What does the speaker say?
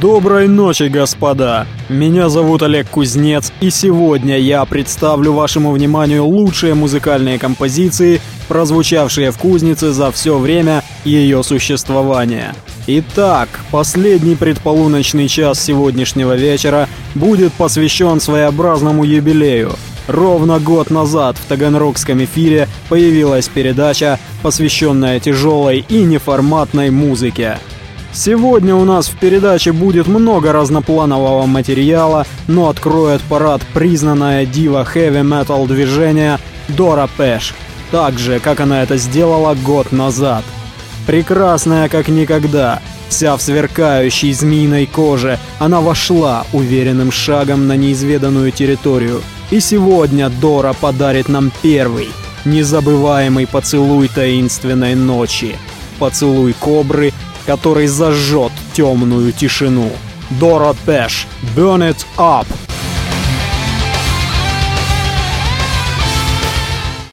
Доброй ночи, господа! Меня зовут Олег Кузнец, и сегодня я представлю вашему вниманию лучшие музыкальные композиции, прозвучавшие в кузнице за все время ее существования. Итак, последний предполуночный час сегодняшнего вечера будет посвящен своеобразному юбилею. Ровно год назад в таганрогском эфире появилась передача, посвященная тяжелой и неформатной музыке. Сегодня у нас в передаче будет много разнопланового материала, но откроет парад признанная дива хэви-метал движения Дора Пэш, так же, как она это сделала год назад. Прекрасная как никогда, вся в сверкающей змеиной коже, она вошла уверенным шагом на неизведанную территорию. И сегодня Дора подарит нам первый, незабываемый поцелуй таинственной ночи. Поцелуй кобры, который зажжет темную тишину. Дора Пэш, Burn It Up!